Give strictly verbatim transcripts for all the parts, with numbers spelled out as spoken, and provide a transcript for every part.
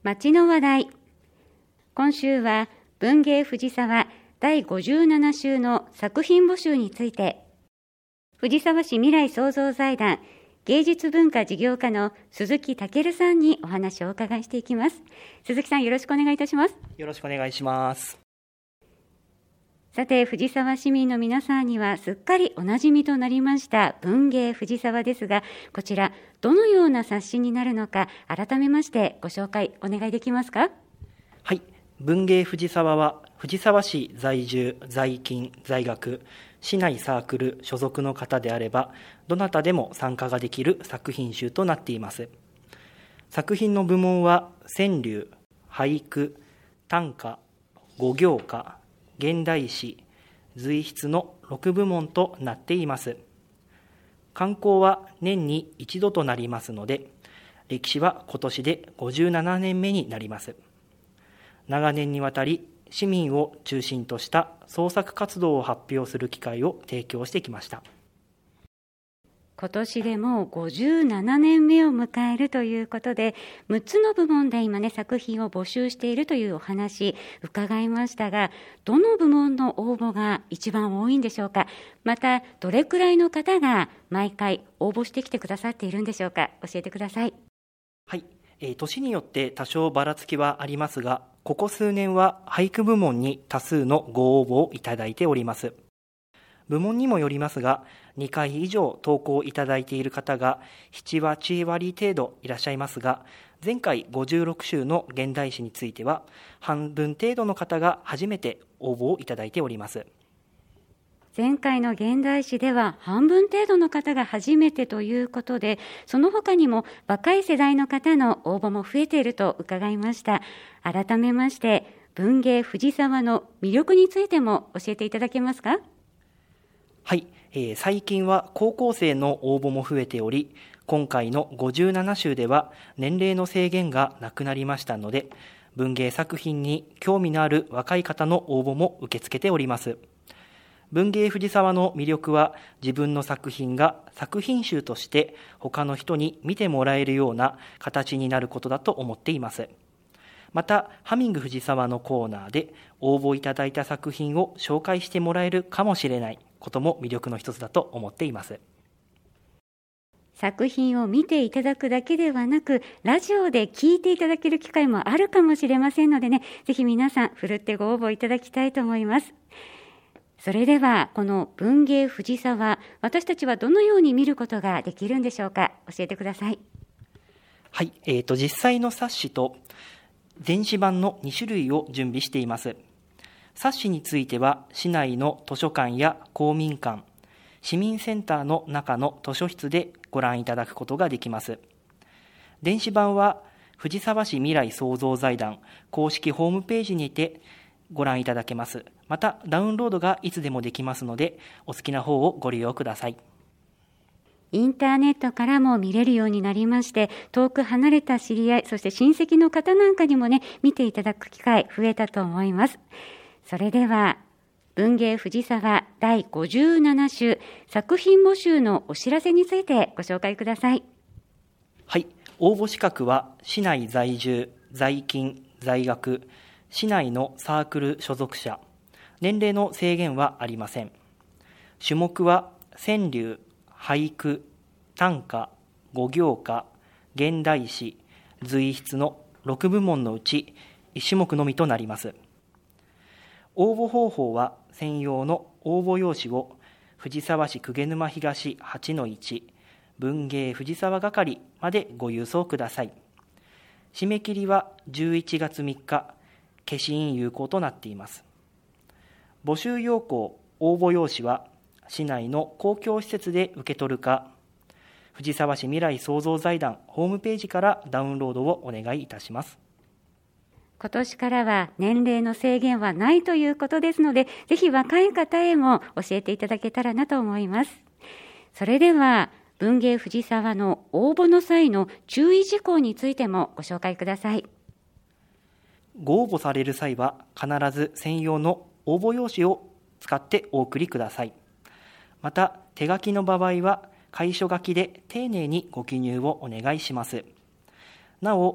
町の話題。今週は文芸藤沢だいごじゅうなな週の作品募集について、藤沢市未来創造財団芸術文化事業課の鈴木健さんにお話をお伺いしていきます。鈴木さん、よろしくお願いいたします。 よろしくお願いします。 さて、藤沢市民の皆さんにはすっかりおなじみとなりました文芸藤沢ですが、こちらどのような冊子になるのか改めましてご紹介お願いできますか。 はい、文芸藤沢は藤沢市在住、在勤、在学、市内サークル所属の方であればどなたでも参加ができる作品集となっています。作品の部門は川柳、俳句、短歌、五行歌、現代詩、随筆のろく部門となっています。刊行は年に一度となりますので、歴史は今年でごじゅうななねんめになります。長年にわたり市民を中心とした創作活動を発表する機会を提供してきました。 今年でもうごじゅうななねんめを迎えるということで、むっつの部門で今ね作品を募集しているというお話伺いましたが、どの部門の応募が一番多いんでしょうか。またどれくらいの方が毎回応募してきてくださっているんでしょうか。教えてください。 はい、えー、年によって多少ばらつきはありますが、ここ数年は俳句部門に多数のご応募をいただいております。部門にもよりますが、にかい以上投稿いただいている方がなな、はち割程度いらっしゃいますが、前回ごじゅうろく週の現代詩については半分程度の方が初めて応募をいただいております。 前回の現代詩では半分程度の方が初めてということで、その他にも若い世代の方の応募も増えていると伺いました。改めまして文芸藤沢の魅力についても教えていただけますか。 はい、えー、最近は高校生の応募も増えており、今回のごじゅうなな週では年齢の制限がなくなりましたので、文芸作品に興味のある若い方の応募も受け付けております。文芸藤沢の魅力は、自分の作品が作品集として他の人に見てもらえるような形になることだと思っています。また、ハミング藤沢のコーナーで応募いただいた作品を紹介してもらえるかもしれないことも魅力の一つだと思っています。 作品を見ていただくだけではなく、ラジオで聞いていただける機会もあるかもしれませんのでね、ぜひ皆さんふるってご応募いただきたいと思います。それではこの文芸藤沢、私たちはどのように見ることができるんでしょうか。教えてください。 はい、えーと、実際の冊子と電子版のに種類を準備しています。冊子については市内の図書館や公民館、市民センターの中の図書室でご覧いただくことができます。電子版は藤沢市未来創造財団公式ホームページにてご覧いただけます。またダウンロードがいつでもできますので、お好きな方をご利用ください。 インターネットからも見れるようになりまして、遠く離れた知り合い、そして親戚の方なんかにもね、見ていただく機会増えたと思います。それでは文芸藤沢だいごじゅうなな週作品募集のお知らせについてご紹介ください。 はい、応募資格は市内在住、在勤、在学、市内のサークル所属者、年齢の制限はありません。種目は川柳、俳句、短歌、五行歌、現代詩、随筆のろく部門のうちいち種目のみとなります。応募方法は専用の応募用紙を藤沢市鵠沼東 はちのいち 文芸藤沢係までご郵送ください。締め切りはじゅういちがつみっか、消印有効となっています。募集要項、応募用紙は市内の公共施設で受け取るか、藤沢市未来創造財団ホームページからダウンロードをお願いいたします。 今年からは年齢の制限はないということですので、ぜひ若い方へも教えていただけたらなと思います。それでは文芸藤沢の応募の際の注意事項についてもご紹介ください。 ご応募される際は必ず専用の応募用紙を使ってお送りください。また手書きの場合は楷書書きで丁寧にご記入をお願いします。なお、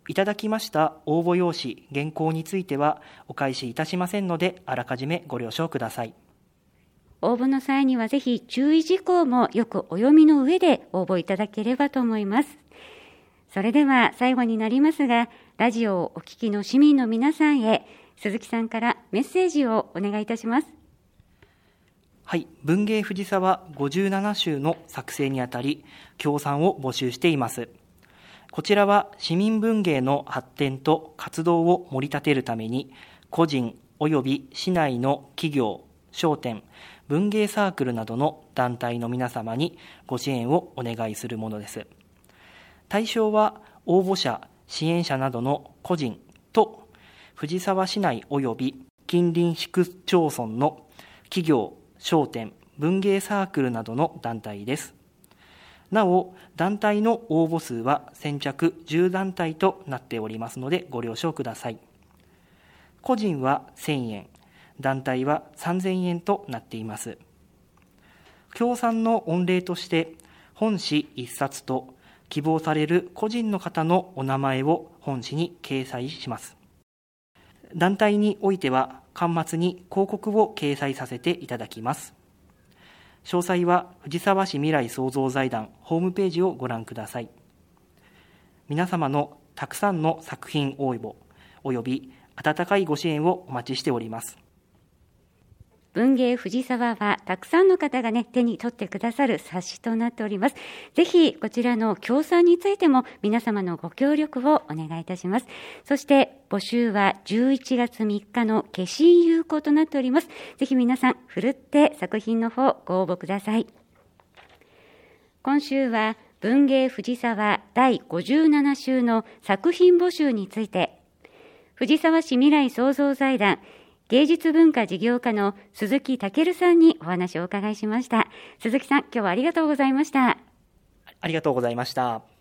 いただきました応募用紙、原稿についてはお返しいたしませんので、あらかじめご了承ください。 応募の際にはぜひ注意事項もよくお読みの上で応募いただければと思います。それでは最後になりますが、ラジオをお聞きの市民の皆さんへ、鈴木さんからメッセージをお願いいたします。 はい、文芸藤沢ごじゅうなな集の作成にあたり、協賛を募集しています。こちらは市民文芸の発展と活動を盛り立てるために、個人及び市内の企業、商店、文芸サークルなどの団体の皆様にご支援をお願いするものです。対象は応募者、支援者などの個人と藤沢市内及び近隣市区町村の企業、商店、文芸サークルなどの団体です。なお、団体の応募数は先着じゅう団体となっておりますのでご了承ください。個人はせんえん、団体はさんぜんえんとなっています。協賛の御礼として本誌いっさつと希望される個人の方のお名前を本誌に掲載します。団体においては巻末に広告を掲載させていただきます。詳細は藤沢市未来創造財団ホームページをご覧ください。皆様のたくさんの作品応募および温かいご支援をお待ちしております。 文芸藤沢はたくさんの方がね、手に取ってくださる冊子となっております。ぜひこちらの協賛についても皆様のご協力をお願いいたします。そして募集はじゅういちがつみっかの消印有効となっております。ぜひ皆さんふるって作品の方ご応募ください。今週は文芸藤沢だいごじゅうなな週の作品募集について、藤沢市未来創造財団芸術文化事業課の鈴木健さんにお話をお伺いしました。鈴木さん、今日はありがとうございました。 ありがとうございました。